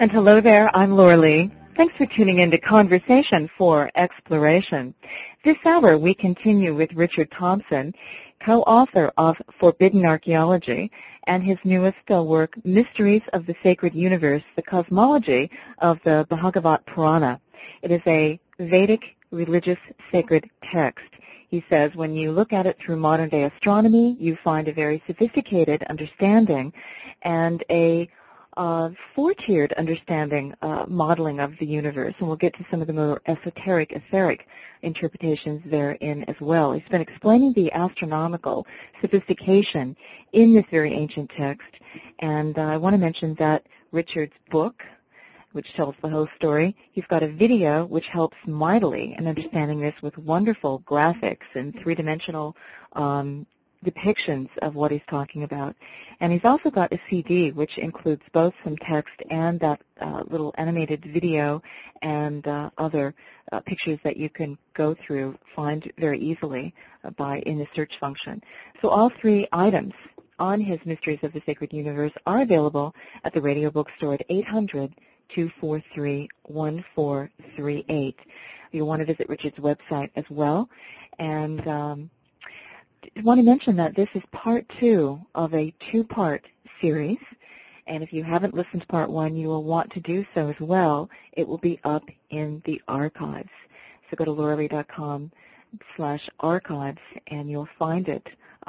And hello there, I'm Laura Lee. Thanks for tuning in to Conversation for Exploration. This hour we continue with Richard Thompson, co-author of Forbidden Archaeology, and his newest work, Mysteries of the Sacred Universe, the Cosmology of the Bhagavad Purana. It is a Vedic religious sacred text. He says when you look at it through modern-day astronomy, you find a very sophisticated understanding and a four-tiered understanding, modeling of the universe, and we'll get to some of the more esoteric, etheric interpretations therein as well. He's been explaining the astronomical sophistication in this very ancient text, and I want to mention that Richard's book, which tells the whole story, he's got a video which helps mightily in understanding this with wonderful graphics and three-dimensional depictions of what he's talking about. And he's also got a CD which includes both some text and that little animated video and other pictures that you can go through, find very easily in the search function. So all three items on his Mysteries of the Sacred Universe are available at the radio bookstore at 800-243-1438. You'll want to visit Richard's website as well. And I want to mention that this is part 2 of a 2-part series, and if you haven't listened to part 1, you will want to do so as well. It will be up in the archives. So go to lauralee.com/archives, and you'll find it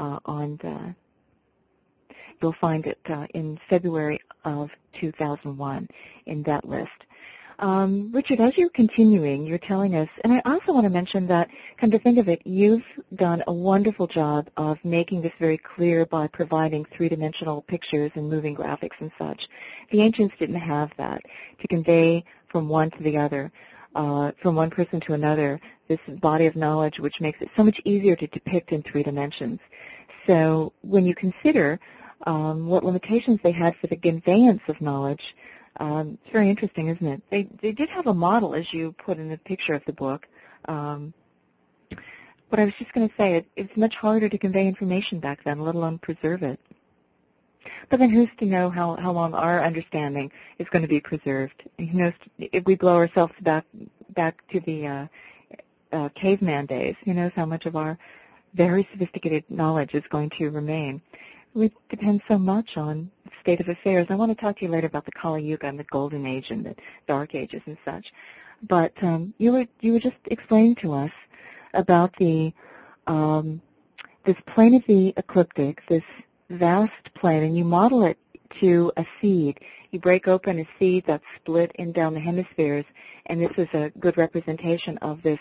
in February of 2001 in that list. Richard, as you're continuing, you're telling us, and I also want to mention that, come to think of it, you've done a wonderful job of making this very clear by providing three-dimensional pictures and moving graphics and such. The ancients didn't have that to convey from one to the other, from one person to another, this body of knowledge which makes it so much easier to depict in 3 dimensions. So when you consider what limitations they had for the conveyance of knowledge, it's very interesting, isn't it? They did have a model, as you put in the picture of the book. But I was just going to say, it's much harder to convey information back then, let alone preserve it. But then who's to know how long our understanding is going to be preserved? Who knows, if we blow ourselves back to the caveman days, who knows how much of our very sophisticated knowledge is going to remain? It depends so much on the state of affairs. I want to talk to you later about the Kali Yuga and the Golden Age and the Dark Ages and such. But you were just explaining to us about the this plane of the ecliptic, this vast plane, and you model it to a seed. You break open a seed that's split in down the hemispheres, and this is a good representation of this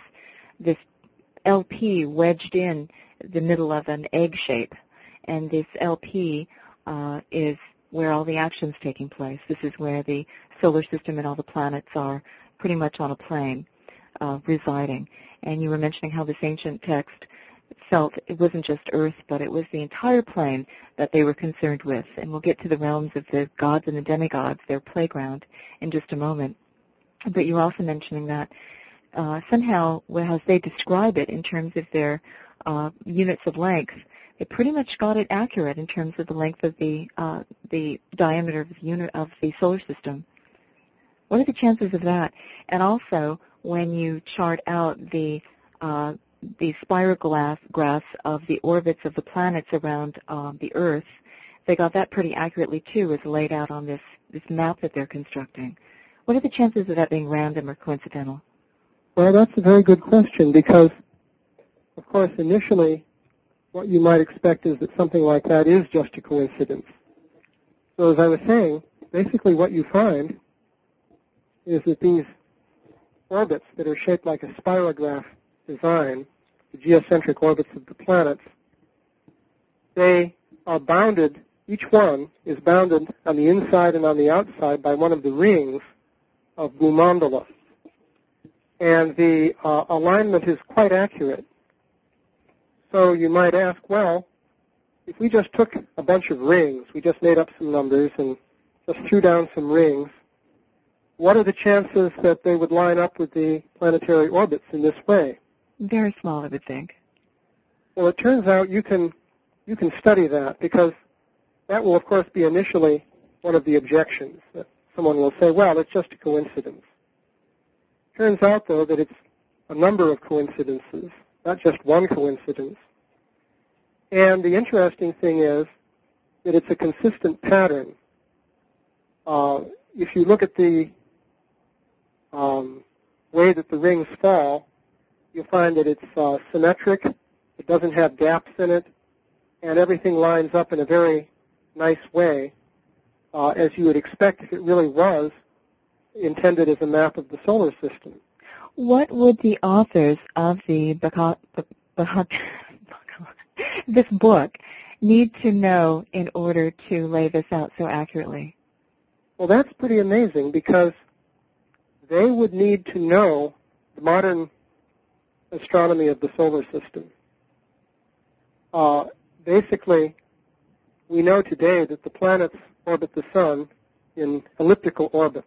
LP wedged in the middle of an egg shape. And this LP is where all the action's taking place. This is where the solar system and all the planets are pretty much on a plane residing. And you were mentioning how this ancient text felt it wasn't just Earth, but it was the entire plane that they were concerned with. And we'll get to the realms of the gods and the demigods, their playground, in just a moment. But you were also mentioning that somehow, as they describe it in terms of their units of length, they pretty much got it accurate in terms of the length of the diameter of the solar system. What are the chances of that? And also, when you chart out the spirographs of the orbits of the planets around the Earth, they got that pretty accurately too, as laid out on this map that they're constructing. What are the chances of that being random or coincidental? Well, that's a very good question because, of course, initially, what you might expect is that something like that is just a coincidence. So as I was saying, basically what you find is that these orbits that are shaped like a spirograph design, the geocentric orbits of the planets, they are bounded, each one is bounded on the inside and on the outside by one of the rings of Bhumandala. And the alignment is quite accurate. So you might ask, well, if we just took a bunch of rings, we just made up some numbers and just threw down some rings, what are the chances that they would line up with the planetary orbits in this way? Very small, I would think. Well, it turns out you can study that because that will, of course, be initially one of the objections. someone will say, well, it's just a coincidence. Turns out, though, that it's a number of coincidences, not just one coincidence. And the interesting thing is that it's a consistent pattern. If you look at the way that the rings fall, you'll find that it's symmetric, it doesn't have gaps in it, and everything lines up in a very nice way, as you would expect if it really was intended as a map of the solar system. What would the authors of the this book need to know in order to lay this out so accurately? Well, that's pretty amazing because they would need to know the modern astronomy of the solar system. Basically, we know today that the planets orbit the sun in elliptical orbits.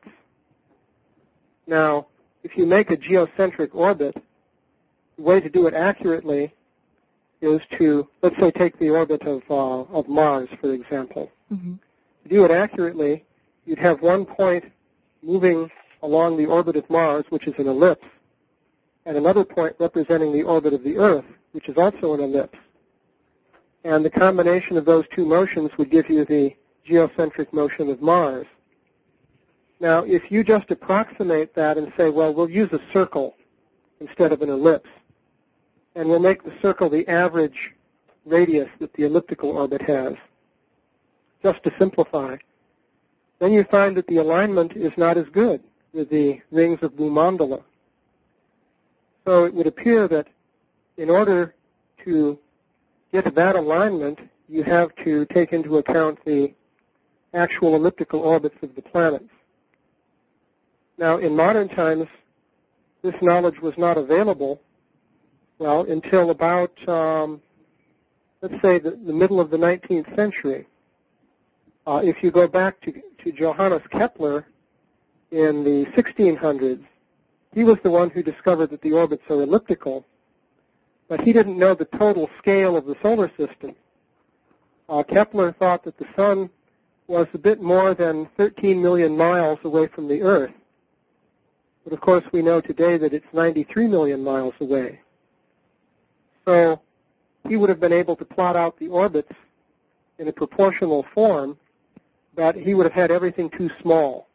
Now, if you make a geocentric orbit, the way to do it accurately is to, let's say, take the orbit of Mars, for example. Mm-hmm. To do it accurately, you'd have one point moving along the orbit of Mars, which is an ellipse, and another point representing the orbit of the Earth, which is also an ellipse. And the combination of those two motions would give you the geocentric motion of Mars. Now, if you just approximate that and say, well, we'll use a circle instead of an ellipse, and we'll make the circle the average radius that the elliptical orbit has, just to simplify, then you find that the alignment is not as good with the rings of Blue Mandala. So it would appear that in order to get to that alignment, you have to take into account the actual elliptical orbits of the planets. Now, in modern times, this knowledge was not available, well, until about, let's say, the middle of the 19th century. If you go back to Johannes Kepler in the 1600s, he was the one who discovered that the orbits are elliptical, but he didn't know the total scale of the solar system. Kepler thought that the sun was a bit more than 13 million miles away from the Earth. But of course we know today that it's 93 million miles away. So he would have been able to plot out the orbits in a proportional form, but he would have had everything too small.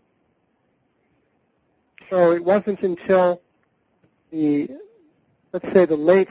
So it wasn't until let's say the late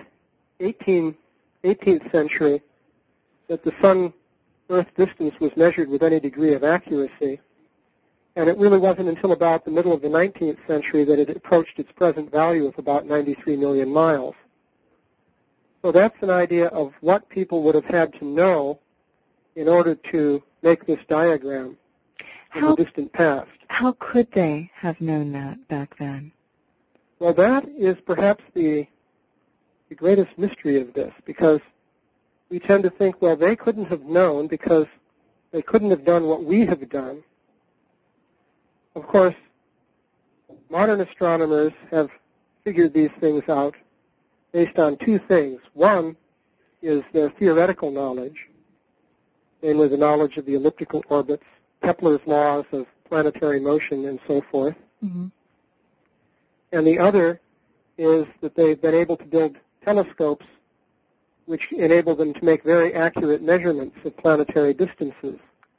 18th century that the Sun-Earth distance was measured with any degree of accuracy. And it really wasn't until about the middle of the 19th century that it approached its present value of about 93 million miles. So that's an idea of what people would have had to know in order to make this diagram in the distant past. How could they have known that back then? Well, that is perhaps the greatest mystery of this, because we tend to think, well, they couldn't have known because they couldn't have done what we have done. Of course, modern astronomers have figured these things out based on two things. One is their theoretical knowledge, namely the knowledge of the elliptical orbits, Kepler's laws of planetary motion, and so forth. Mm-hmm. And the other is that they've been able to build telescopes which enable them to make very accurate measurements of planetary distances.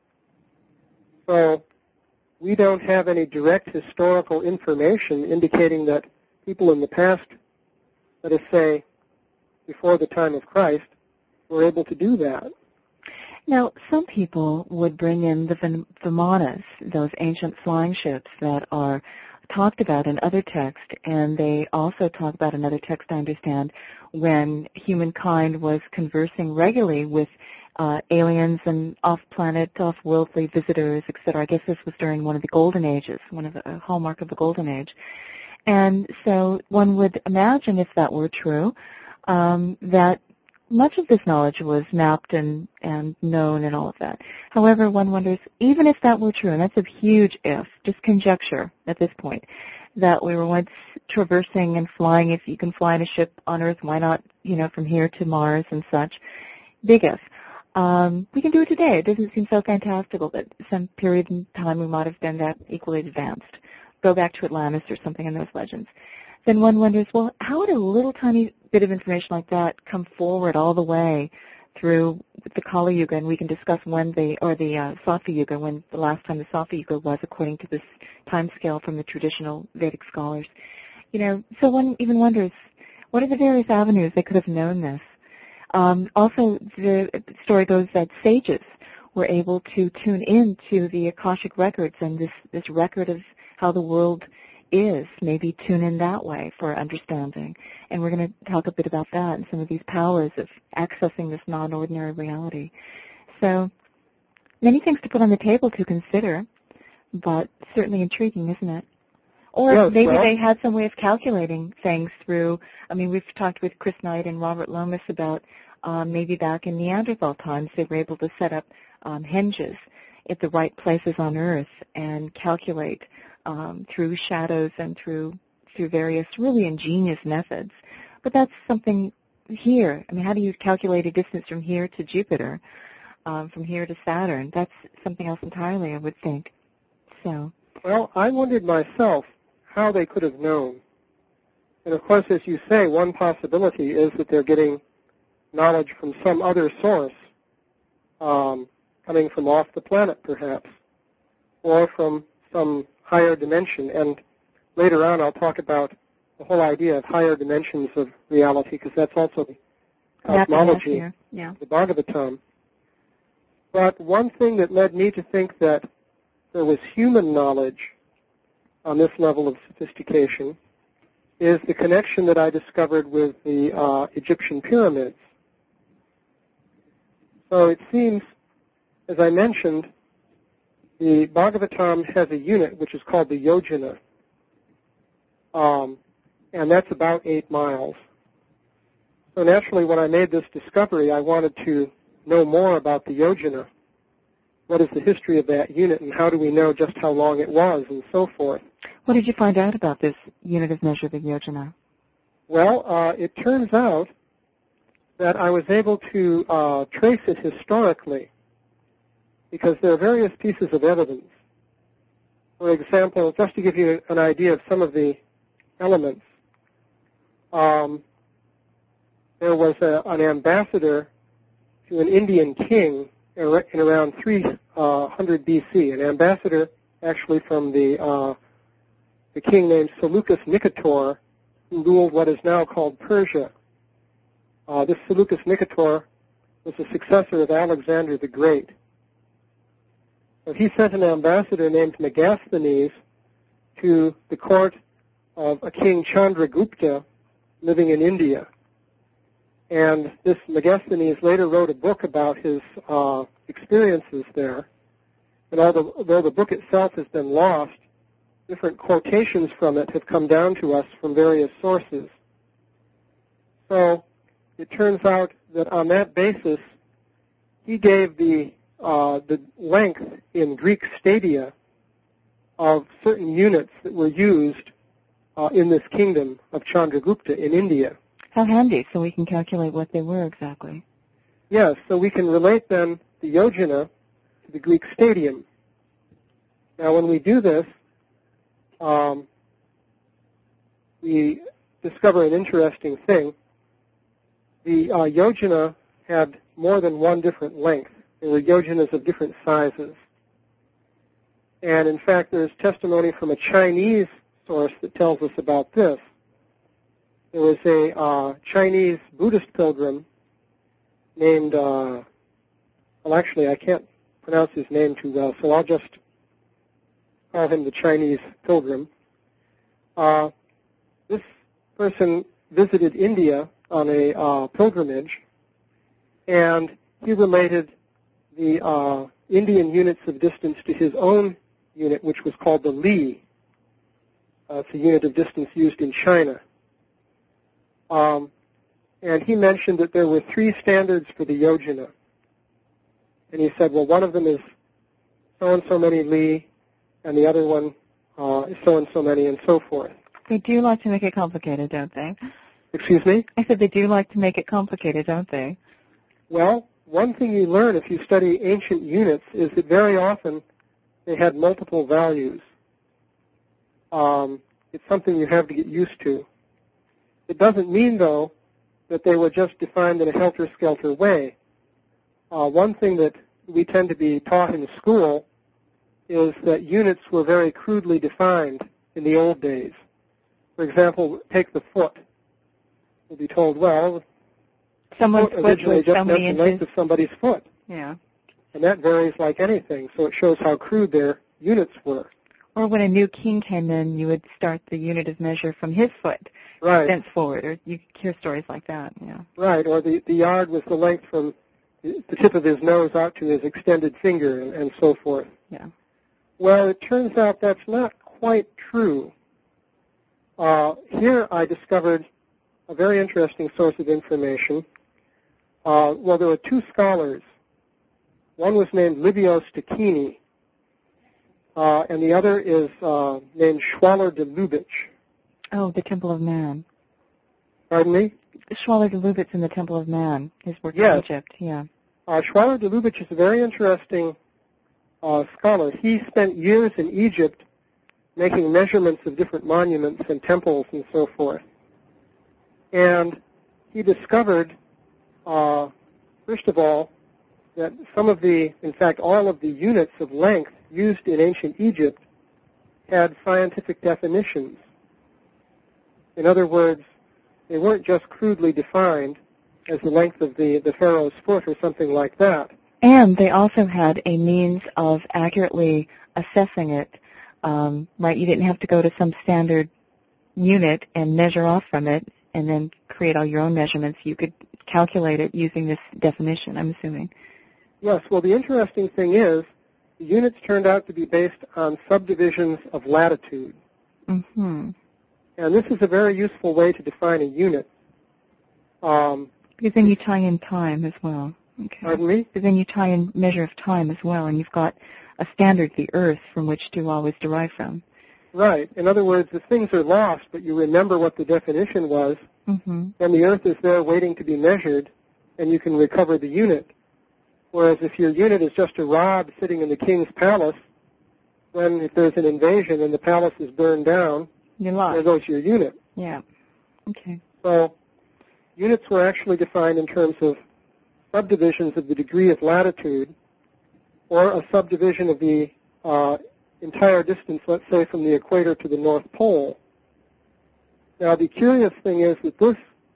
So we don't have any direct historical information indicating that people in the past, let us say, before the time of Christ, were able to do that. Now, some people would bring in the Vimanas, those ancient flying ships that are talked about in other texts, and they also talk about another text, I understand, when humankind was conversing regularly with aliens and off-planet, off-worldly visitors, etc. I guess this was during one of the Golden Ages, one of the hallmark of the Golden Age. And so one would imagine, if that were true, that much of this knowledge was mapped and known and all of that. However, one wonders, even if that were true, and that's a huge if, just conjecture at this point, that we were once traversing and flying, if you can fly in a ship on Earth, why not, from here to Mars and such, big if. We can do it today. It doesn't seem so fantastical, but some period in time we might have been that equally advanced. Go back to Atlantis or something in those legends. Then one wonders, well, how would a little tiny bit of information like that come forward all the way through the Kali Yuga, and we can discuss when the Sattva Yuga, when the last time the Sattva Yuga was, according to this time scale from the traditional Vedic scholars. So one even wonders, what are the various avenues they could have known this? Also, the story goes that sages were able to tune into the Akashic records and this record of how the world is, maybe tune in that way for understanding. And we're going to talk a bit about that and some of these powers of accessing this non-ordinary reality. So many things to put on the table to consider, but certainly intriguing, isn't it? Or maybe they had some way of calculating things through, we've talked with Chris Knight and Robert Lomas about maybe back in Neanderthal times they were able to set up henges at the right places on Earth and calculate through shadows and through various really ingenious methods. But that's something here. How do you calculate a distance from here to Jupiter, from here to Saturn? That's something else entirely, I would think. So. Well, I wondered myself how they could have known. And of course, as you say, one possibility is that they're getting knowledge from some other source, coming from off the planet perhaps, or from some higher dimension. And later on I'll talk about the whole idea of higher dimensions of reality, because that's also the cosmology, the Bhagavatam. But one thing that led me to think that there was human knowledge on this level of sophistication is the connection that I discovered with the Egyptian pyramids. So it seems, as I mentioned, the Bhagavatam has a unit which is called the yojana, and that's about 8 miles. So naturally, when I made this discovery, I wanted to know more about the yojana. What is the history of that unit, and how do we know just how long it was, and so forth. What did you find out about this unit of measure, the yojana? Well, it turns out that I was able to trace it historically, because there are various pieces of evidence. For example, just to give you an idea of some of the elements, there was an ambassador to an Indian king in around 300 BC, an ambassador actually from the king named Seleucus Nicator, who ruled what is now called Persia. This Seleucus Nicator was the successor of Alexander the Great. So he sent an ambassador named Megasthenes to the court of a king Chandragupta living in India. And this Megasthenes later wrote a book about his experiences there. And although the book itself has been lost, different quotations from it have come down to us from various sources. So it turns out that on that basis, he gave the length in Greek stadia of certain units that were used in this kingdom of Chandragupta in India. How handy, so we can calculate what they were exactly. Yes, so we can relate then the yojana to the Greek stadium. Now when we do this, we discover an interesting thing. The yojana had more than one different length. There were yojanas of different sizes. And in fact, there's testimony from a Chinese source that tells us about this. There was a Chinese Buddhist pilgrim named, well, actually, I can't pronounce his name too well, so I'll just call him the Chinese pilgrim. This person visited India on a pilgrimage, and he related the Indian units of distance to his own unit, which was called the li. It's a unit of distance used in China. And he mentioned that there were 3 standards for the yojana. And he said, well, one of them is so-and-so many li, and the other one is so-and-so many, and so forth. They do like to make it complicated, don't they? Excuse me? I said they do like to make it complicated, don't they? Well, one thing you learn if you study ancient units is that very often they had multiple values. It's something you have to get used to. It doesn't mean, though, that they were just defined in a helter-skelter way. One thing that we tend to be taught in school is that units were very crudely defined in the old days. For example, take the foot. We'll be told, well, someone's foot originally just so meant many the inches. length of somebody's foot. Yeah. And that varies like anything, so it shows how crude their units were. Or when a new king came in, you would start the unit of measure from his foot, Right. thenceforward, or you hear stories like that, yeah. Right, or the yard was the length from the tip of his nose out to his extended finger and so forth. Yeah. Well, it turns out that's not quite true. Here I discovered a very interesting source of information. Well, there were two scholars. One was named Livio Stachini, and the other is named Schwaller de Lubitsch. Oh, the Temple of Man. Pardon me? Schwaller de Lubitsch in the Temple of Man, his work in Yes. Egypt, yeah. Schwaller de Lubitsch is a very interesting scholar. He spent years in Egypt making measurements of different monuments and temples and so forth. And he discovered, first of all, that in fact, all of the units of length used in ancient Egypt had scientific definitions. In other words, they weren't just crudely defined as the length of the pharaoh's foot or something like that. And they also had a means of accurately assessing it, right? You didn't have to go to some standard unit and measure off from it and then create all your own measurements. You could calculate it using this definition, I'm assuming. Yes, well, the interesting thing is the units turned out to be based on subdivisions of latitude. Mm-hmm. And this is a very useful way to define a unit. Because then you tie in time as well. Okay. Pardon me? Because then you tie in measure of time as well, and you've got a standard, the Earth, from which to always derive from. Right. In other words, if things are lost, but you remember what the definition was, Mm-hmm. then the Earth is there waiting to be measured, and you can recover the unit. Whereas if your unit is just a rod sitting in the king's palace, then if there's an invasion and the palace is burned down, You're lost. there goes your unit. Yeah. Okay. So units were actually defined in terms of subdivisions of the degree of latitude, or a subdivision of the entire distance, let's say, from the equator to the North Pole. Now, the curious thing is that this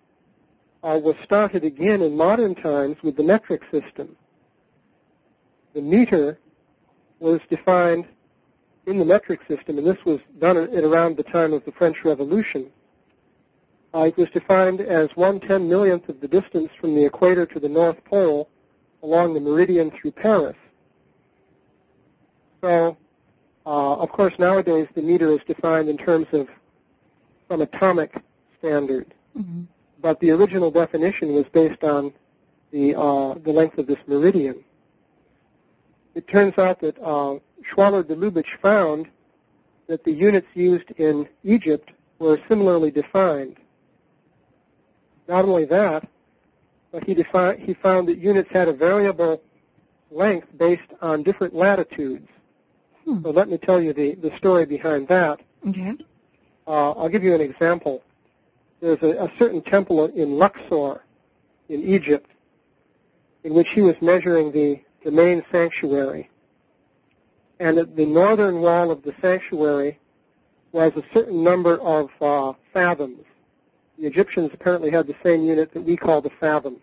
was started again in modern times with the metric system. The meter was defined in the metric system, and this was done at around the time of the French Revolution. It was defined as 1/10,000,000th of the distance from the equator to the North Pole along the meridian through Paris. So, of course, nowadays the meter is defined in terms of some atomic standard. Mm-hmm. But the original definition was based on the length of this meridian. It turns out that Schwaller de Lubitsch found that the units used in Egypt were similarly defined. Not only that, but he found that units had a variable length based on different latitudes. So let me tell you the story behind that. Okay. I'll give you an example. There's a certain temple in Luxor in Egypt in which he was measuring the main sanctuary. And at the northern wall of the sanctuary was a certain number of fathoms. The Egyptians apparently had the same unit that we call the fathom.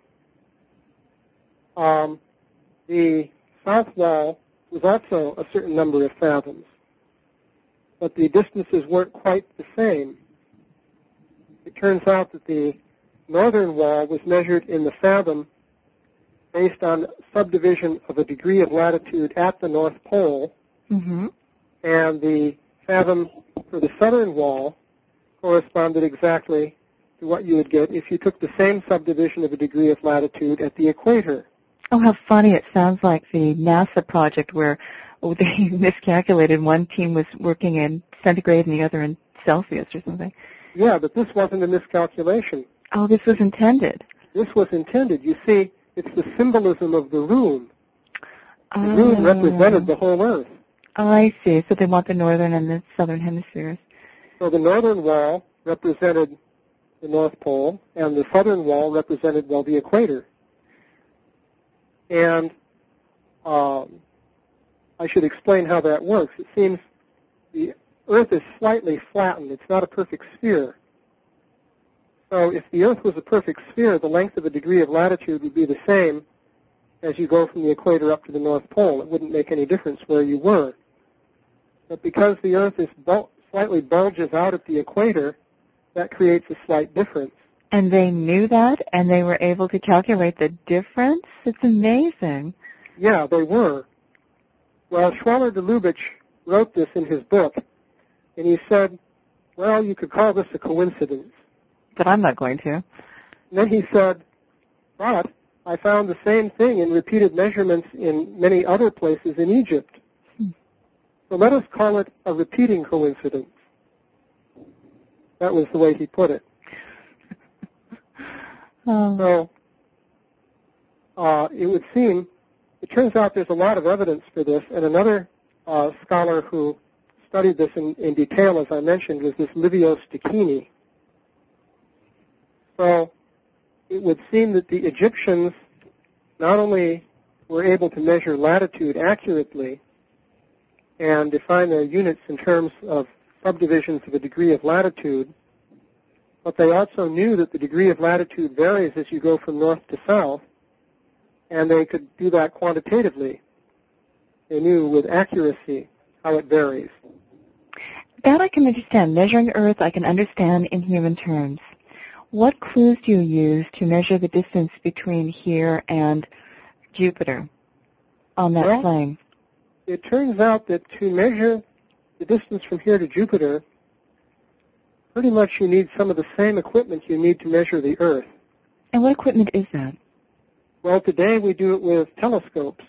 The south wall was also a certain number of fathoms, but the distances weren't quite the same. It turns out that the northern wall was measured in the fathom based on subdivision of a degree of latitude at the North Pole, Mm-hmm. and the fathom for the southern wall corresponded exactly to what you would get if you took the same subdivision of a degree of latitude at the equator. Oh, how funny. It sounds like the NASA project where they miscalculated. One team was working in centigrade and the other in Celsius or something. Yeah, but this wasn't a miscalculation. Oh, this was intended. This was intended. You see, It's the symbolism of the rune. The rune represented the whole Earth. I see. So they want the northern and the southern hemispheres. So the northern wall represented the North Pole, and the southern wall represented, well, the equator. And I should explain how that works. It seems the Earth is slightly flattened. It's not a perfect sphere. So if the Earth was a perfect sphere, the length of a degree of latitude would be the same as you go from the equator up to the North Pole. It wouldn't make any difference where you were. But because the Earth is slightly bulges out at the equator, that creates a slight difference. And they knew that, and they were able to calculate the difference? It's amazing. Yeah, they were. Well, Schwaller de Lubitsch wrote this in his book, and he said, well, you could call this a coincidence. But I'm not going to. And then he said, but I found the same thing in repeated measurements in many other places in Egypt. So let us call it a repeating coincidence. That was the way he put it. So it would seem, it turns out there's a lot of evidence for this, and another scholar who studied this in detail, as I mentioned, was this Livio Stachini. So it would seem that the Egyptians not only were able to measure latitude accurately and define their units in terms of subdivisions of a degree of latitude, but they also knew that the degree of latitude varies as you go from north to south, and they could do that quantitatively. They knew with accuracy how it varies. That I can understand. Measuring Earth I can understand in human terms. What clues do you use to measure the distance between here and Jupiter on that plane? It turns out that to measure the distance from here to Jupiter, pretty much you need some of the same equipment you need to measure the Earth. And what equipment is that? Well, today we do it with telescopes.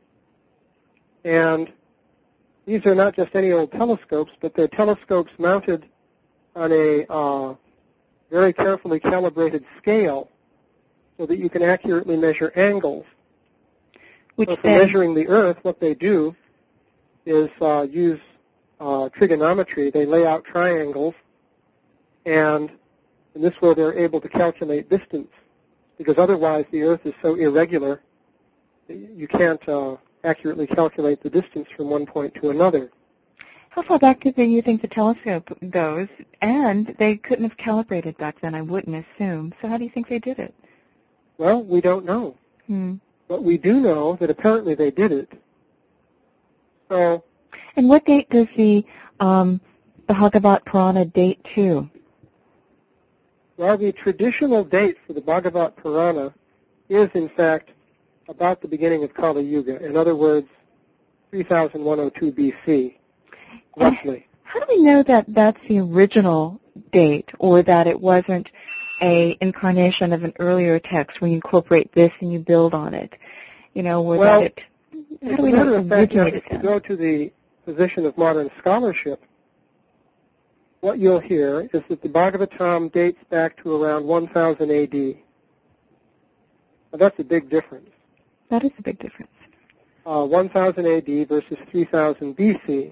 And these are not just any old telescopes, but they're telescopes mounted on a very carefully calibrated scale so that you can accurately measure angles. So for measuring the Earth, what they do is use trigonometry. They lay out triangles, and in this way they're able to calculate distance, because otherwise the Earth is so irregular that you can't accurately calculate the distance from one point to another. How far back do you think the telescope goes? And they couldn't have calibrated back then, I wouldn't assume. So how do you think they did it? Well, we don't know. But we do know that apparently they did it. So. And what date does the Bhagavad Purana date to? Well, the traditional date for the Bhagavad Purana is, in fact, about the beginning of Kali Yuga. In other words, 3102 BC, roughly. How do we know that that's the original date, or that it wasn't a incarnation of an earlier text where you incorporate this and you build on it? You know, or well, that it... How do we know it originated if you go to the position of modern scholarship, what you'll hear is that the Bhagavatam dates back to around 1000 A.D. Now, that's a big difference. That is a big difference. 1000 A.D. versus 3000 B.C.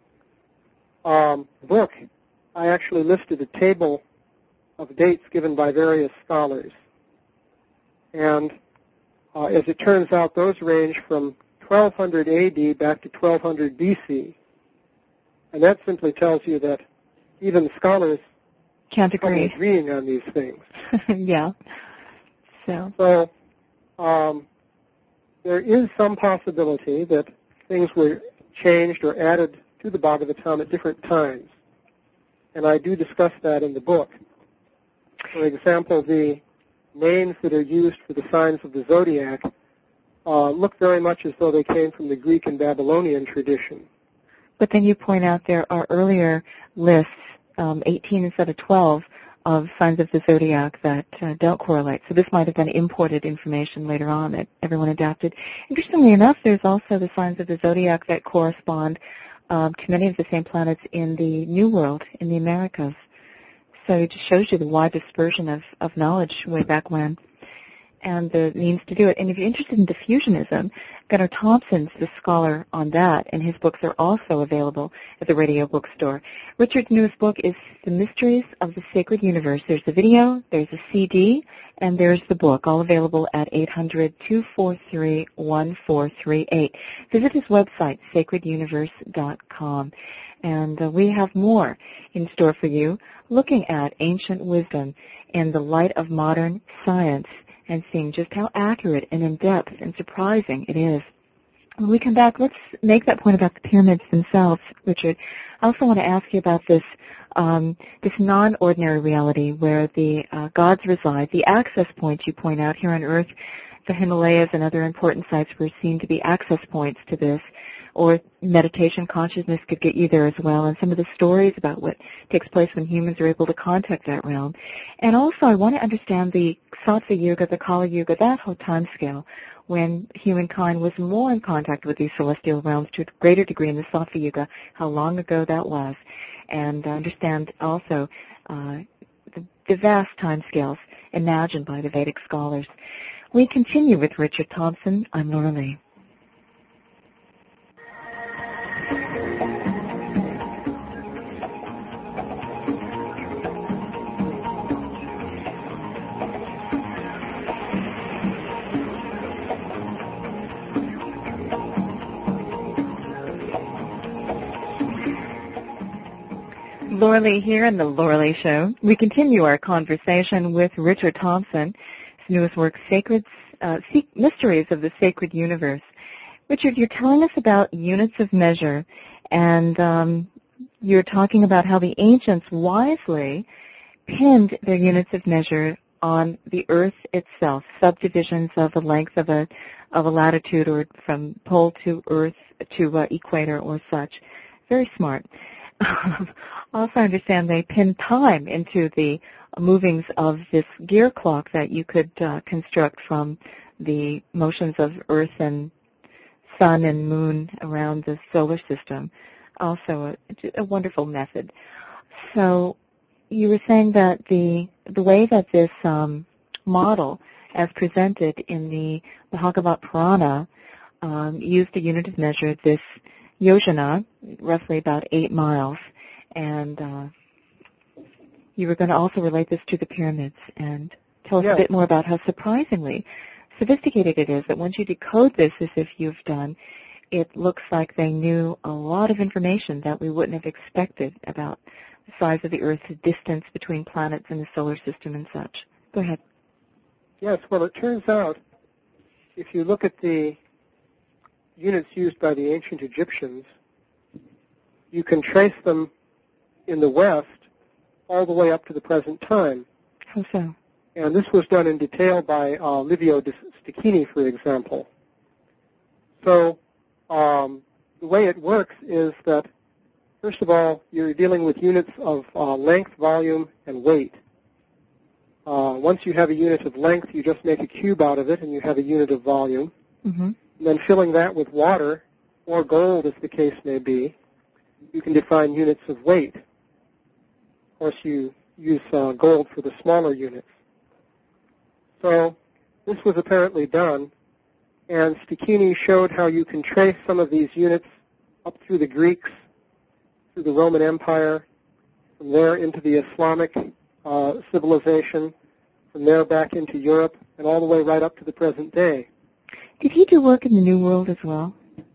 Book, I actually listed a table of dates given by various scholars. And as it turns out, those range from 1200 A.D. back to 1200 B.C. And that simply tells you that even scholars can't agree agreeing on these things. Yeah. So there is some possibility that things were changed or added to the Bhagavatam at different times. And I do discuss that in the book. For example, the names that are used for the signs of the zodiac look very much as though they came from the Greek and Babylonian tradition. But then you point out there are earlier lists, 18 instead of 12, of signs of the zodiac that don't correlate. So this might have been imported information later on that everyone adapted. Interestingly enough, there's also the signs of the zodiac that correspond to many of the same planets in the New World, in the Americas. So it just shows you the wide dispersion of knowledge way back when. and the means to do it. And if you're interested in diffusionism, Gunnar Thompson's the scholar on that, and his books are also available at the Radio Bookstore. Richard's newest book is The Mysteries of the Sacred Universe. There's the video, there's a CD, and there's the book, all available at 800-243-1438. Visit his website, sacreduniverse.com. And we have more in store for you, looking at ancient wisdom in the light of modern science and seeing just how accurate and in-depth and surprising it is. When we come back, let's make that point about the pyramids themselves, Richard. I also want to ask you about this non-ordinary reality where the gods reside, the access points you point out here on Earth. The Himalayas and other important sites were seen to be access points to this, or meditation consciousness could get you there as well, and some of the stories about what takes place when humans are able to contact that realm. And also I want to understand the Sattva Yuga, the Kali Yuga, that whole time scale when humankind was more in contact with these celestial realms to a greater degree in the Sattva Yuga, how long ago that was, and understand also the vast time scales imagined by the Vedic scholars. We continue with Richard Thompson. I'm Laura Lee. Laura Lee here in the Laura Lee Show. We continue our conversation with Richard Thompson. His newest work, Mysteries of the Sacred Universe. Richard, you're telling us about units of measure, and you're talking about how the ancients wisely pinned their units of measure on the Earth itself, subdivisions of the length of a latitude, or from pole to Earth to equator or such. Very smart. Also, I understand they pin time into the movings of this gear clock that you could construct from the motions of Earth and Sun and Moon around the solar system. Also, a wonderful method. So, you were saying that the way that this model, as presented in the Bhagavad Purana, used a unit of measure, this yojana, roughly about 8 miles, and you were going to also relate this to the pyramids and tell us a bit more about how surprisingly sophisticated it is, that once you decode this as if you've done, it looks like they knew a lot of information that we wouldn't have expected about the size of the Earth, the distance between planets in the solar system and such. Go ahead. Yes, well, it turns out, if you look at the units used by the ancient Egyptians, you can trace them in the West all the way up to the present time. How so? And this was done in detail by Livio Stecchini, for example. So the way it works is that, first of all, you're dealing with units of length, volume, and weight. Once you have a unit of length, you just make a cube out of it, and you have a unit of volume. Mm-hmm. And then filling that with water, or gold, as the case may be, you can define units of weight. Of course, you use gold for the smaller units. So this was apparently done, and Stecchini showed how you can trace some of these units up through the Greeks, through the Roman Empire, from there into the Islamic civilization, from there back into Europe, and all the way right up to the present day. Did he do work in the New World as well?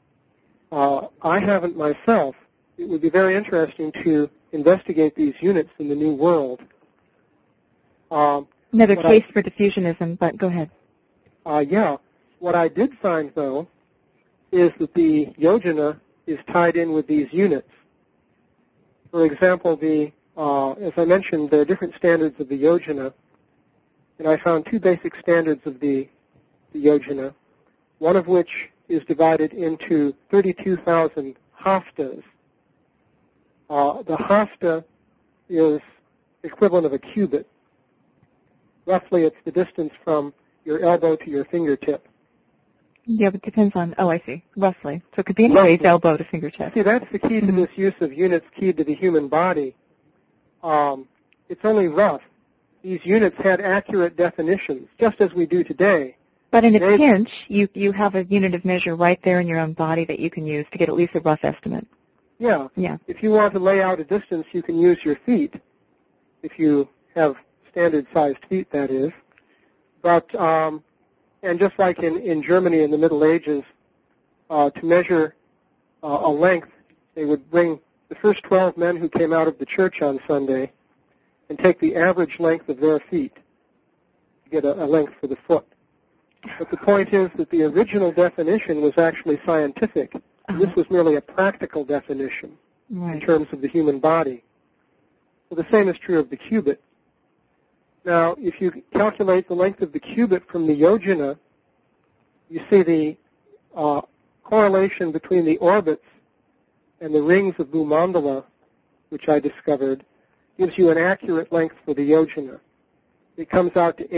I haven't myself. It would be very interesting to investigate these units in the New World. Another case for diffusionism, but go ahead. Yeah. What I did find, though, is that the yojana is tied in with these units. For example, as I mentioned, there are different standards of the yojana, and I found 2 basic standards of the yojana, one of which is divided into 32,000 haftas. The hafta is equivalent of a cubit. Roughly, it's the distance from your elbow to your fingertip. Yeah, but it depends on, I see, roughly. So it could be anyways, elbow to fingertip. See, that's the key to this use of units keyed to the human body. It's only rough. these units had accurate definitions, just as we do today. But in a pinch, you have a unit of measure right there in your own body that you can use to get at least a rough estimate. Yeah. Yeah. If you want to lay out a distance, you can use your feet, if you have standard-sized feet, that is. But, and just like in Germany in the Middle Ages, to measure a length, they would bring the first 12 men who came out of the church on Sunday and take the average length of their feet to get a length for the foot. But the point is that the original definition was actually scientific. This was merely a practical definition in terms of the human body. So the same is true of the cubit. Now, if you calculate the length of the cubit from the yojana, you see the correlation between the orbits and the rings of Bhumandala, which I discovered, gives you an accurate length for the yojana. It comes out to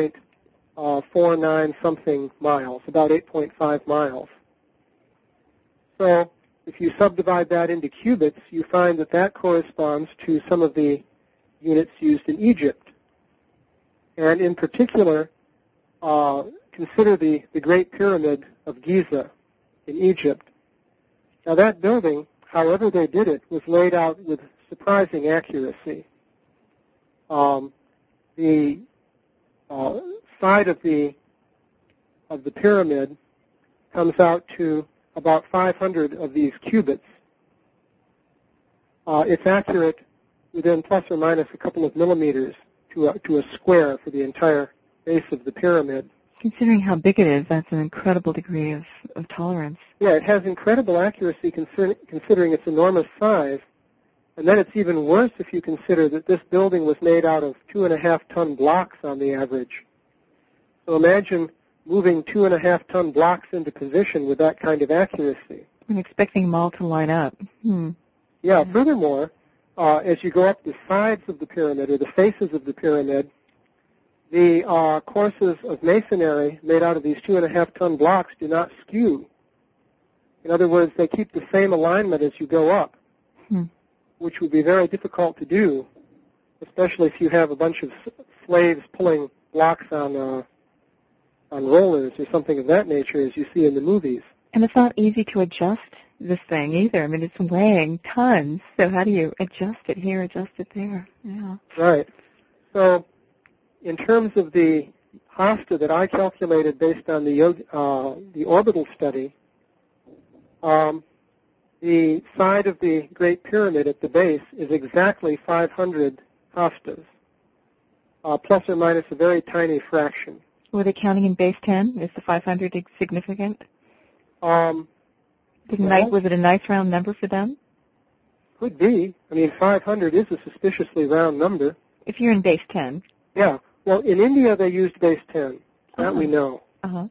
8.49 something miles, about 8.5 miles. So if you subdivide that into cubits, you find that that corresponds to some of the units used in Egypt. And in particular, consider the Great Pyramid of Giza in Egypt. Now that building, however they did it, was laid out with surprising accuracy. The side of the pyramid comes out to about 500 of these cubits. It's accurate within plus or minus a couple of millimeters to a square for the entire base of the pyramid. Considering how big it is, that's an incredible degree of tolerance. Yeah, it has incredible accuracy considering its enormous size. And then it's even worse if you consider that this building was made out of 2.5-ton blocks on the average. So imagine moving 2.5-ton blocks into position with that kind of accuracy. I'm expecting them all to line up. Yeah, furthermore, as you go up the sides of the pyramid or the faces of the pyramid, the courses of masonry made out of these 2.5-ton blocks do not skew. In other words, they keep the same alignment as you go up, which would be very difficult to do, especially if you have a bunch of slaves pulling blocks on rollers or something of that nature, as you see in the movies. And it's not easy to adjust this thing either. I mean, it's weighing tons, so how do you adjust it here, adjust it there? Yeah. Right. So in terms of the hasta that I calculated based on the orbital study, the side of the Great Pyramid at the base is exactly 500 hastas, plus or minus a very tiny fraction. Were they counting in base 10? Is the 500 significant? Was it a nice round number for them? Could be. I mean, 500 is a suspiciously round number. If you're in base 10. Yeah. Well, in India they used base 10. That we know.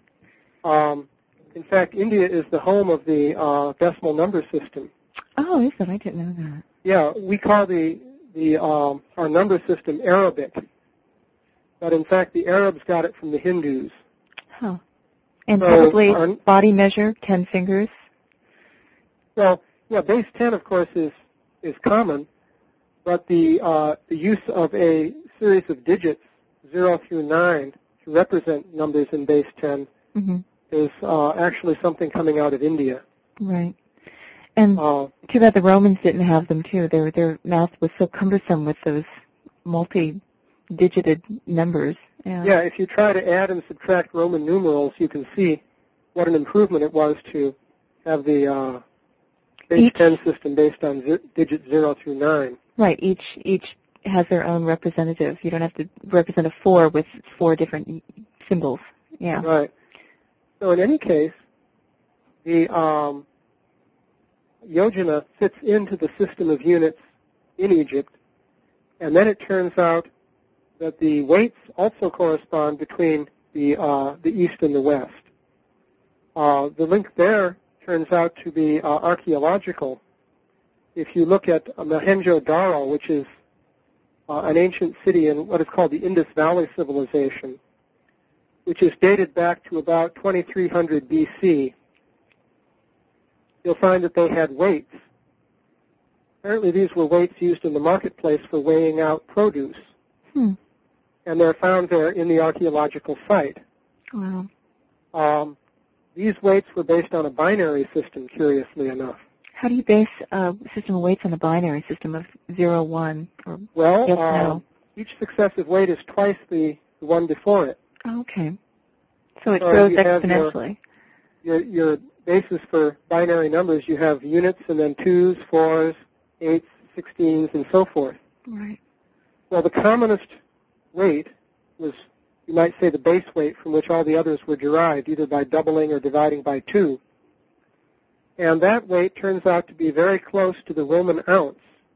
In fact, India is the home of the decimal number system. Oh, is it? I didn't know that. Yeah, we call our number system Arabic. But in fact, the Arabs got it from the Hindus. Huh. And probably body measure, 10 fingers? Well, yeah, base 10, of course, is common, but the use of a series of digits, 0 through 9, to represent numbers in base 10 is actually something coming out of India. Right. And too bad the Romans didn't have them, too. Their math was so cumbersome with those multi-digited numbers. Yeah, if you try to add and subtract Roman numerals, you can see what an improvement it was to have the base 10 system based on digits 0 through 9. Right, each has their own representative. You don't have to represent a 4 with 4 different symbols. Yeah. Right. So in any case, the yojana fits into the system of units in Egypt, and then it turns out that the weights also correspond between the east and the west. The link there turns out to be archaeological. If you look at Mohenjo-Daro, which is an ancient city in what is called the Indus Valley Civilization, which is dated back to about 2300 BC, you'll find that they had weights. Apparently these were weights used in the marketplace for weighing out produce. and they're found there in the archaeological site. Wow. These weights were based on a binary system, curiously enough. How do you base a system of weights on a binary system of 0, 1? Or well, yes, no? Each successive weight is twice the one before it. Okay. So it grows exponentially. Your basis for binary numbers, you have units and then 2s, 4s, 8s, 16s, and so forth. Right. Well, the commonest weight was, you might say, the base weight from which all the others were derived, either by doubling or dividing by 2. And that weight turns out to be very close to the Roman ounce.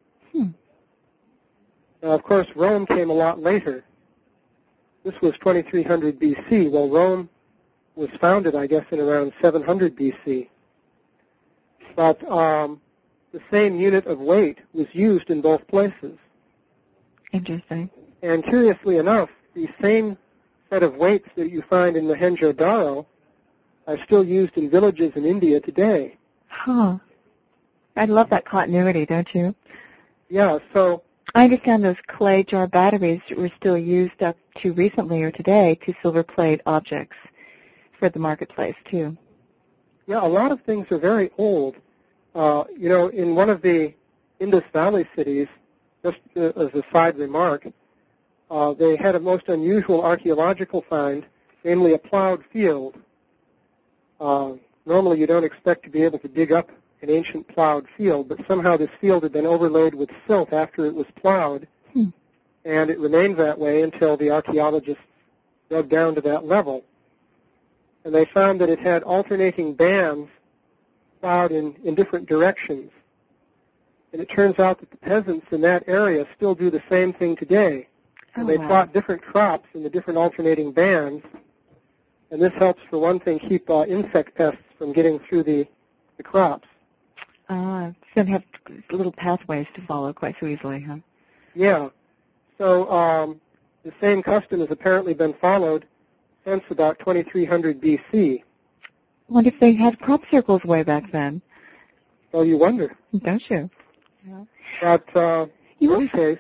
Now, of course, Rome came a lot later. This was 2300 BC. Well, Rome was founded, I guess, in around 700 BC. But the same unit of weight was used in both places. Interesting. And curiously enough, the same set of weights that you find in Mohenjo-Daro are still used in villages in India today. Huh. I love that continuity, don't you? Yeah, so I understand those clay jar batteries were still used up to recently or today to silver plate objects for the marketplace, too. Yeah, a lot of things are very old. In one of the Indus Valley cities, just as a side remark, they had a most unusual archaeological find, namely a plowed field. Normally you don't expect to be able to dig up an ancient plowed field, but somehow this field had been overlaid with silt after it was plowed, and it remained that way until the archaeologists dug down to that level. And they found that it had alternating bands plowed in different directions. And it turns out that the peasants in that area still do the same thing today. And they plot different crops in the different alternating bands. And this helps, for one thing, keep insect pests from getting through the crops. So they have little pathways to follow quite so easily, huh? Yeah. So the same custom has apparently been followed since about 2300 BC. I wonder if they had crop circles way back then. Well, you wonder. Don't you? Yeah. But in any case,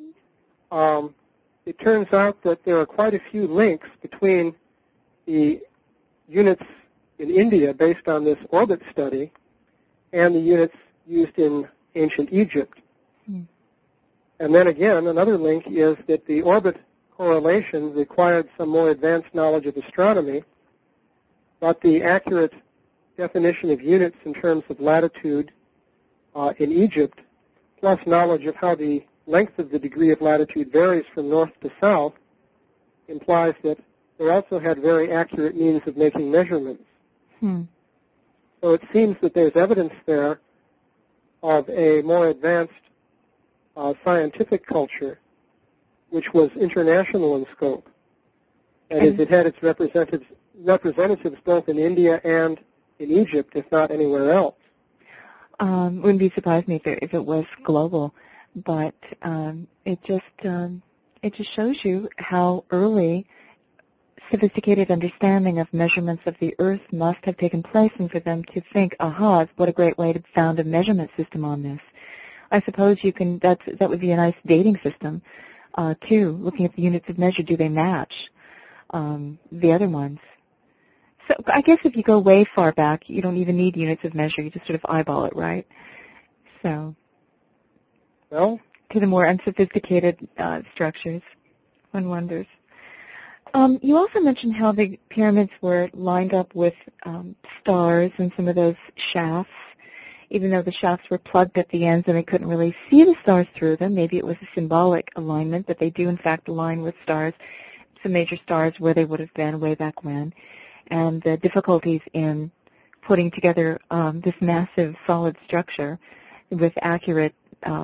it turns out that there are quite a few links between the units in India based on this orbit study and the units used in ancient Egypt. And then again, another link is that the orbit correlation required some more advanced knowledge of astronomy, but the accurate definition of units in terms of latitude in Egypt, plus knowledge of how the length of the degree of latitude varies from north to south, implies that they also had very accurate means of making measurements. So it seems that there's evidence there of a more advanced scientific culture, which was international in scope. That is, it had its representatives both in India and in Egypt, if not anywhere else. Wouldn't be surprised me if it was global, but it just shows you how early sophisticated understanding of measurements of the Earth must have taken place, and for them to think, aha, what a great way to found a measurement system on this. I suppose that would be a nice dating system, too, looking at the units of measure. Do they match the other ones? So I guess if you go way far back, you don't even need units of measure. You just sort of eyeball it, right? So, well, to the more unsophisticated structures, one wonders. You also mentioned how the pyramids were lined up with stars and some of those shafts, even though the shafts were plugged at the ends and they couldn't really see the stars through them. Maybe it was a symbolic alignment, but they do in fact align with stars, some major stars where they would have been way back when. And the difficulties in putting together this massive solid structure with accurate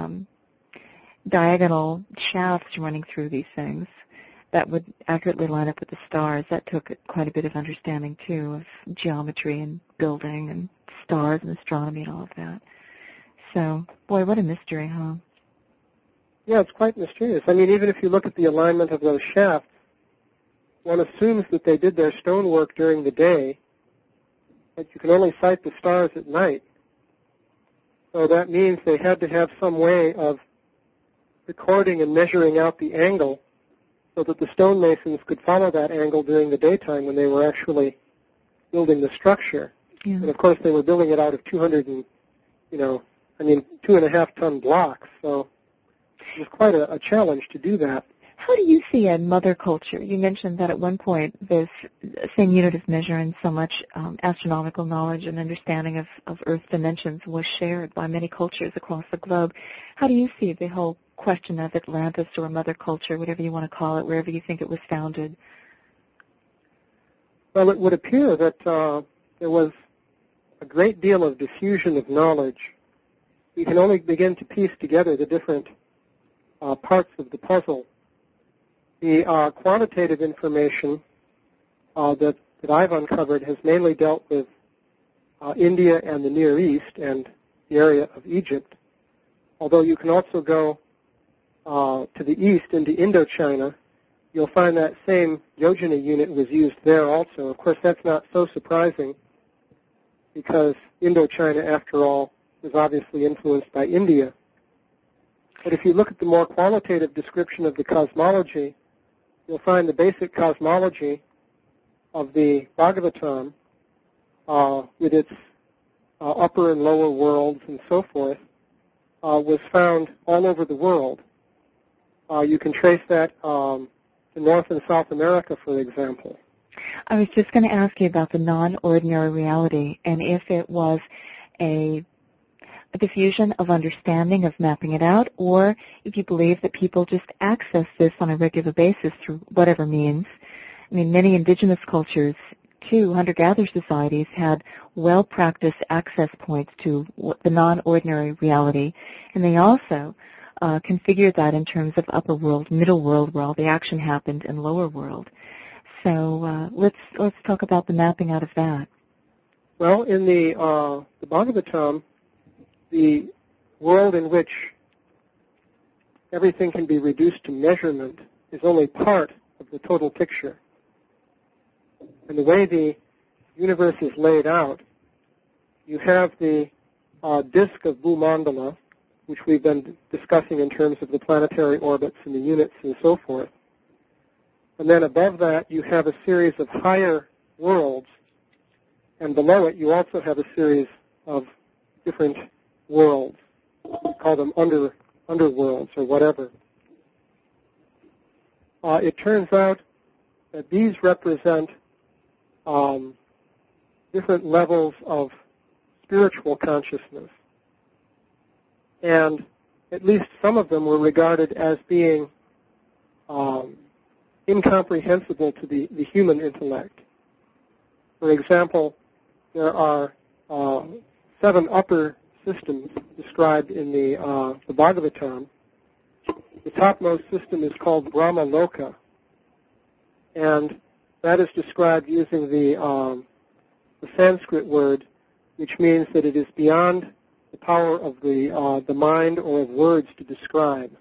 diagonal shafts running through these things that would accurately line up with the stars. That took quite a bit of understanding, too, of geometry and building and stars and astronomy and all of that. So, boy, what a mystery, huh? Yeah, it's quite mysterious. I mean, even if you look at the alignment of those shafts, one assumes that they did their stonework during the day, but you can only sight the stars at night. So that means they had to have some way of recording and measuring out the angle so that the stonemasons could follow that angle during the daytime when they were actually building the structure. Yeah. And of course, they were building it out of 2.5-ton blocks. So it was quite a challenge to do that. How do you see a mother culture? You mentioned that at one point this same unit of measuring so much astronomical knowledge and understanding of Earth's dimensions was shared by many cultures across the globe. How do you see the whole question of Atlantis or mother culture, whatever you want to call it, wherever you think it was founded? Well, it would appear that there was a great deal of diffusion of knowledge. We can only begin to piece together the different parts of the puzzle. The quantitative information that I've uncovered has mainly dealt with India and the Near East and the area of Egypt, although you can also go to the east into Indochina. You'll find that same Yojana unit was used there also. Of course, that's not so surprising because Indochina, after all, was obviously influenced by India. But if you look at the more qualitative description of the cosmology, you'll find the basic cosmology of the Bhagavatam with its upper and lower worlds and so forth was found all over the world. You can trace that to North and South America, for example. I was just going to ask you about the non-ordinary reality and if it was a diffusion of understanding of mapping it out, or if you believe that people just access this on a regular basis through whatever means. I mean, many indigenous cultures, too, hunter-gatherer societies, had well-practiced access points to the non-ordinary reality, and they also configured that in terms of upper world, middle world, where all the action happened, and lower world. So let's talk about the mapping out of that. Well, in the Bhagavatam, the world in which everything can be reduced to measurement is only part of the total picture. And the way the universe is laid out, you have the disk of Bhumandala, which we've been discussing in terms of the planetary orbits and the units and so forth. And then above that, you have a series of higher worlds. And below it, you also have a series of different worlds. We call them underworlds or whatever. It turns out that these represent different levels of spiritual consciousness. And at least some of them were regarded as being incomprehensible to the human intellect. For example, there are 7 upper systems described in the Bhagavatam. The topmost system is called Brahma Loka, and that is described using the Sanskrit word, which means that it is beyond the power of the mind or of words to describe.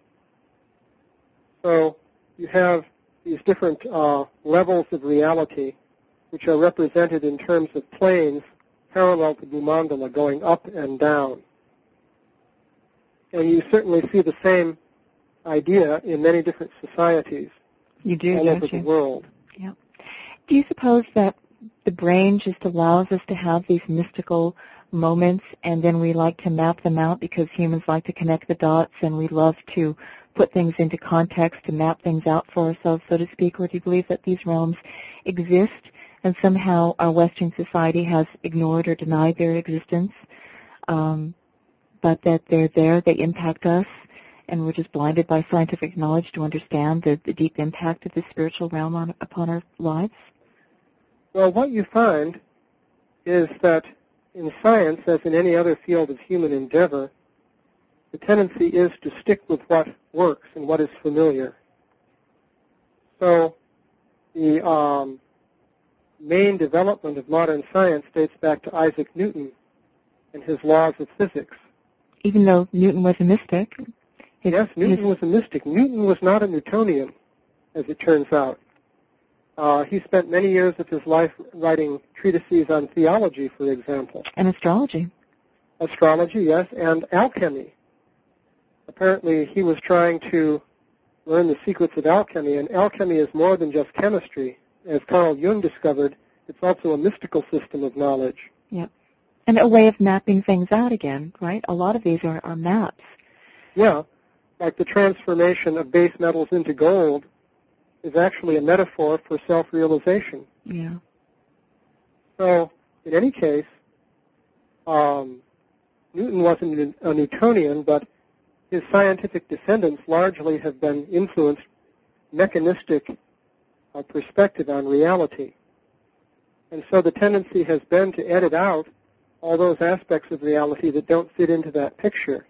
So you have these different levels of reality, which are represented in terms of planes parallel to Bhumandala, going up and down. And you certainly see the same idea in many different societies. You do, all over don't you? The world. Yeah. Do you suppose that the brain just allows us to have these mystical moments and then we like to map them out because humans like to connect the dots and we love to put things into context to map things out for ourselves, so to speak? Or do you believe that these realms exist and somehow our Western society has ignored or denied their existence, but that they're there, they impact us, and we're just blinded by scientific knowledge to understand the deep impact of the spiritual realm upon our lives? Well, what you find is that in science, as in any other field of human endeavor, the tendency is to stick with what works and what is familiar. So the main development of modern science dates back to Isaac Newton and his laws of physics. Even though Newton was a mystic. Yes, Newton was a mystic. Newton was not a Newtonian, as it turns out. He spent many years of his life writing treatises on theology, for example. And astrology. Astrology, yes, and alchemy. Apparently he was trying to learn the secrets of alchemy, and alchemy is more than just chemistry. As Carl Jung discovered, it's also a mystical system of knowledge. Yep. And a way of mapping things out again, right? A lot of these are maps. Yeah, like the transformation of base metals into gold is actually a metaphor for self-realization. Yeah. So, in any case, Newton wasn't a Newtonian, but his scientific descendants largely have been influenced mechanistic perspective on reality. And so the tendency has been to edit out all those aspects of reality that don't fit into that picture.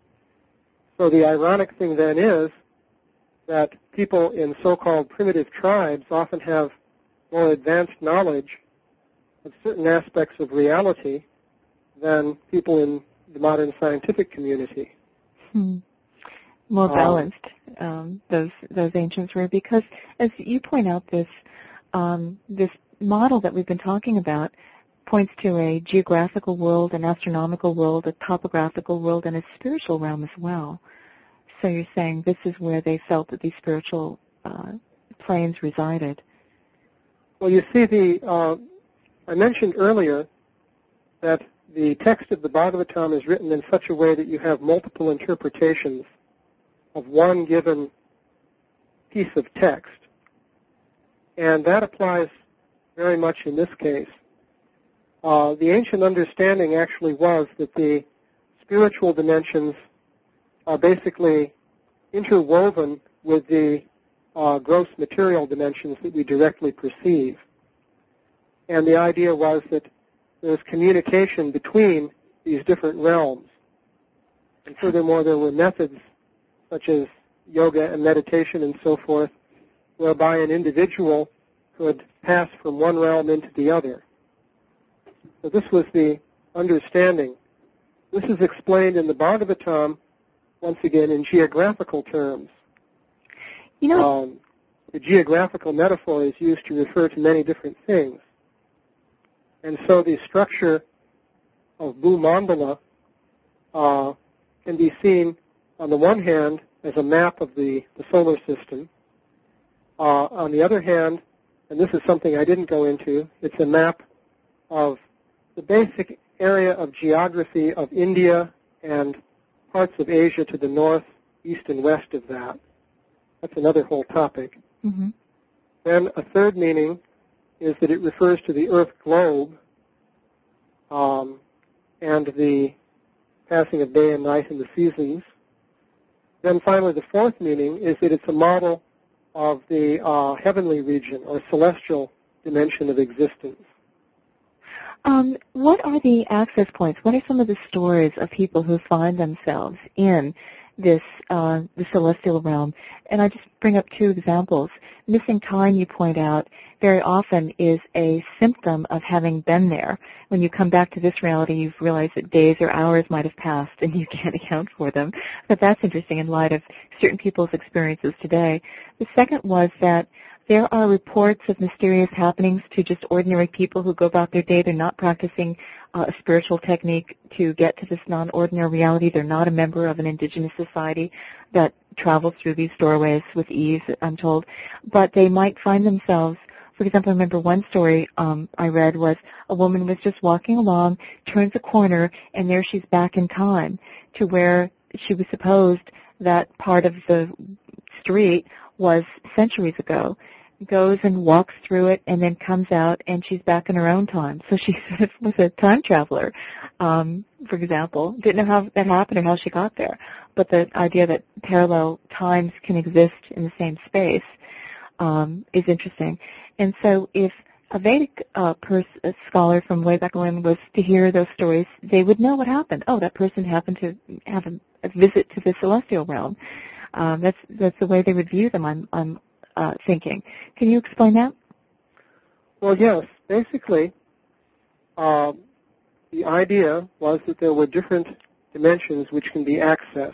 So the ironic thing then is that people in so-called primitive tribes often have more advanced knowledge of certain aspects of reality than people in the modern scientific community. More balanced, those ancients were, because as you point out, this model that we've been talking about points to a geographical world, an astronomical world, a topographical world, and a spiritual realm as well. So you're saying this is where they felt that these spiritual planes resided. Well, you see, I mentioned earlier that the text of the Bhagavatam is written in such a way that you have multiple interpretations of one given piece of text. And that applies very much in this case. The ancient understanding actually was that the spiritual dimensions are basically interwoven with the gross material dimensions that we directly perceive. And the idea was that there's communication between these different realms. And furthermore, there were methods such as yoga and meditation and so forth, whereby an individual could pass from one realm into the other. So this was the understanding. This is explained in the Bhagavatam, once again, in geographical terms. You know, the geographical metaphor is used to refer to many different things. And so the structure of Bhumandala can be seen, on the one hand, as a map of the solar system. On the other hand, and this is something I didn't go into, it's a map of the basic area of geography of India and parts of Asia to the north, east, and west of that. That's another whole topic. Mm-hmm. Then a third meaning is that it refers to the Earth globe and the passing of day and night and the seasons. Then finally, the fourth meaning is that it's a model of the heavenly region or celestial dimension of existence. What are the access points? What are some of the stories of people who find themselves in this the celestial realm? And I just bring up two examples. Missing time, you point out, very often is a symptom of having been there. When you come back to this reality, you've realized that days or hours might have passed and you can't account for them. But that's interesting in light of certain people's experiences today. The second was that there are reports of mysterious happenings to just ordinary people who go about their day. They're not practicing a spiritual technique to get to this non-ordinary reality. They're not a member of an indigenous society that travels through these doorways with ease, I'm told. But they might find themselves, for example, I remember one story I read was a woman was just walking along, turns a corner, and there she's back in time to where she was supposed that part of the street was centuries ago, goes and walks through it and then comes out and she's back in her own time. So she sort of was a time traveler, for example. Didn't know how that happened or how she got there. But the idea that parallel times can exist in the same space is interesting. And so if a Vedic a scholar from way back when was to hear those stories, they would know what happened. Oh, that person happened to have a visit to the celestial realm. That's the way they would view them, I'm thinking. Can you explain that? Well, yes. Basically, the idea was that there were different dimensions which can be accessed.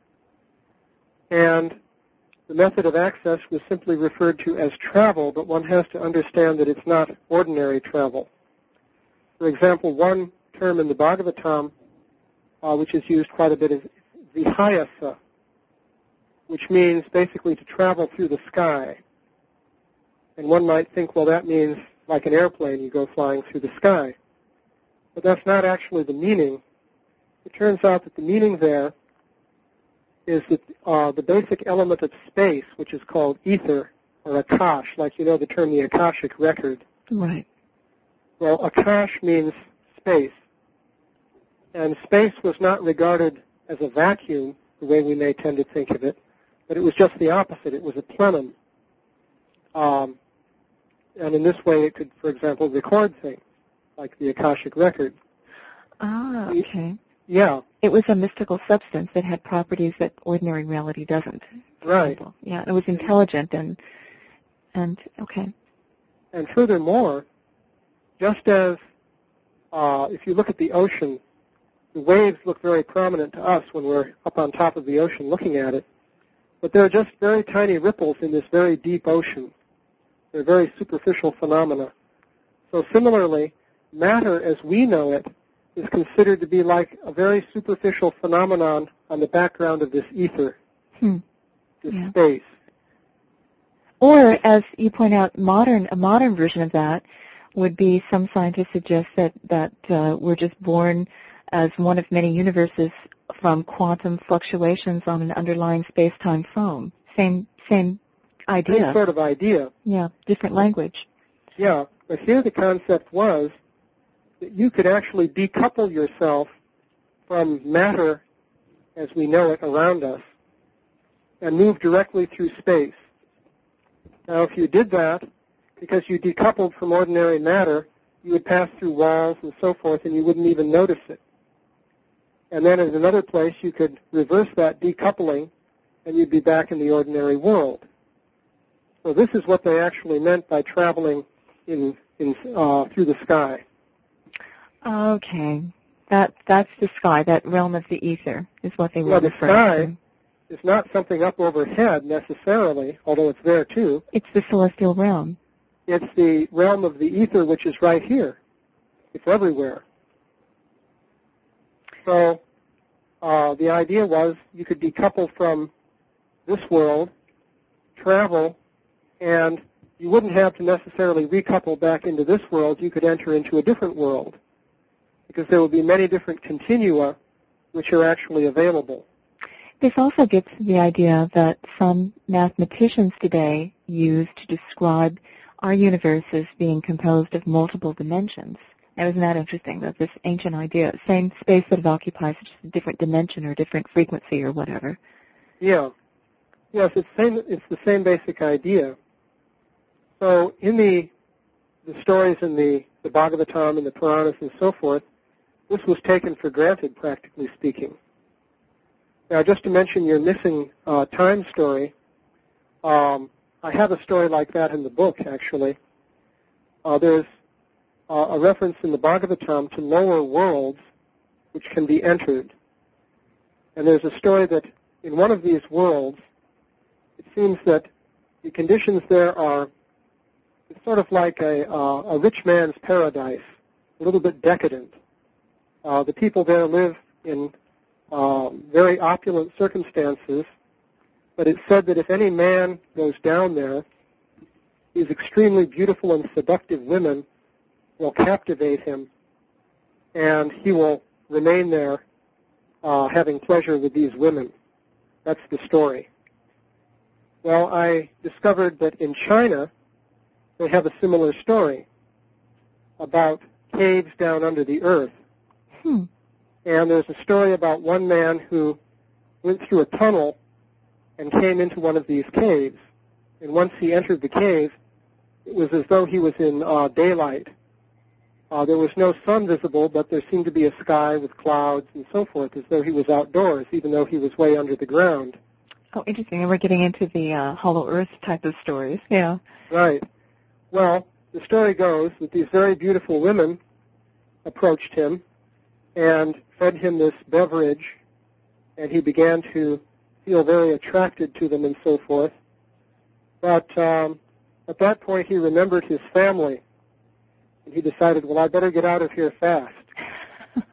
And the method of access was simply referred to as travel, but one has to understand that it's not ordinary travel. For example, one term in the Bhagavatam, which is used quite a bit, is vihayasa. which means basically to travel through the sky. And one might think, well, that means like an airplane, you go flying through the sky. But that's not actually the meaning. It turns out that the meaning there is that the basic element of space, which is called ether, or akash, like you know the term the Akashic record. Right. Well, akash means space. And space was not regarded as a vacuum, the way we may tend to think of it, but it was just the opposite. It was a plenum. And in this way, it could, for example, record things, like the Akashic record. Ah, okay. Yeah. It was a mystical substance that had properties that ordinary reality doesn't. Right. Example. Yeah, it was intelligent and okay. And furthermore, just as if you look at the ocean, the waves look very prominent to us when we're up on top of the ocean looking at it, but they're just very tiny ripples in this very deep ocean. They're very superficial phenomena. So similarly, matter as we know it is considered to be like a very superficial phenomenon on the background of this ether, this space. Or, as you point out, a modern version of that would be some scientists suggest that we're just born as one of many universes from quantum fluctuations on an underlying space-time foam. Same idea. Same sort of idea. Yeah, different language. Yeah, but here the concept was that you could actually decouple yourself from matter as we know it around us and move directly through space. Now, if you did that, because you decoupled from ordinary matter, you would pass through walls and so forth, and you wouldn't even notice it. And then in another place, you could reverse that decoupling, and you'd be back in the ordinary world. So this is what they actually meant by traveling through the sky. Okay. That's the sky, that realm of the ether is what they were referring to. The sky is not something up overhead necessarily, although it's there too. It's the celestial realm. It's the realm of the ether, which is right here. It's everywhere. So the idea was you could decouple from this world, travel, and you wouldn't have to necessarily recouple back into this world. You could enter into a different world because there will be many different continua which are actually available. This also gets to the idea that some mathematicians today use to describe our universe as being composed of multiple dimensions. Now, isn't that interesting, that this ancient idea, same space that it occupies, just a different dimension or different frequency or whatever? Yeah. Yes, it's the same basic idea. So in the stories in the Bhagavatam and the Puranas and so forth, this was taken for granted, practically speaking. Now, just to mention your missing time story, I have a story like that in the book, actually. There's a reference in the Bhagavatam to lower worlds which can be entered. And there's a story that in one of these worlds, it seems that the conditions there are it's sort of like a rich man's paradise, a little bit decadent. The people there live in very opulent circumstances, but it's said that if any man goes down there, these extremely beautiful and seductive women will captivate him, and he will remain there having pleasure with these women. That's the story. Well, I discovered that in China, they have a similar story about caves down under the earth. And there's a story about one man who went through a tunnel and came into one of these caves. And once he entered the cave, it was as though he was in daylight. There was no sun visible, but there seemed to be a sky with clouds and so forth, as though he was outdoors, even though he was way under the ground. Oh, interesting. And we're getting into the Hollow Earth type of stories. Yeah. Right. Well, the story goes that these very beautiful women approached him and fed him this beverage, and he began to feel very attracted to them and so forth. But at that point, he remembered his family, and he decided, well, I better get out of here fast.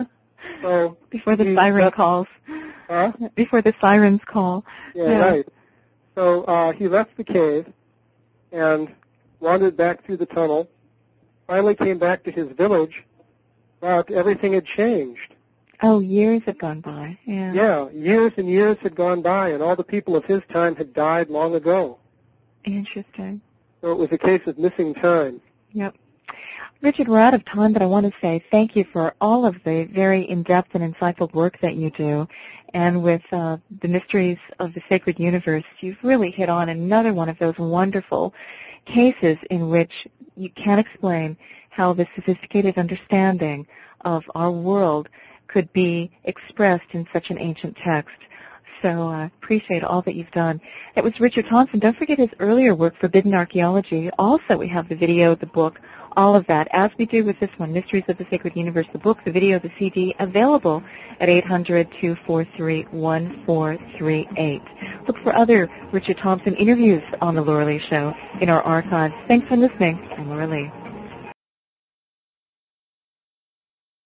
So before the siren calls. Huh? Before the sirens call. Yeah, right. So he left the cave and wandered back through the tunnel, finally came back to his village, but everything had changed. Oh, years have gone by. Yeah. Yeah, years and years had gone by, and all the people of his time had died long ago. Interesting. So it was a case of missing time. Yep. Richard, we're out of time, but I want to say thank you for all of the very in-depth and insightful work that you do. And with the mysteries of the sacred universe, you've really hit on another one of those wonderful cases in which you can explain how the sophisticated understanding of our world could be expressed in such an ancient text. So I appreciate all that you've done. That was Richard Thompson. Don't forget his earlier work, Forbidden Archaeology. Also, we have the video, the book, all of that, as we do with this one, Mysteries of the Sacred Universe, the book, the video, the CD, available at 800-243-1438. Look for other Richard Thompson interviews on The Laura Lee Show in our archives. Thanks for listening. I'm Laura Lee.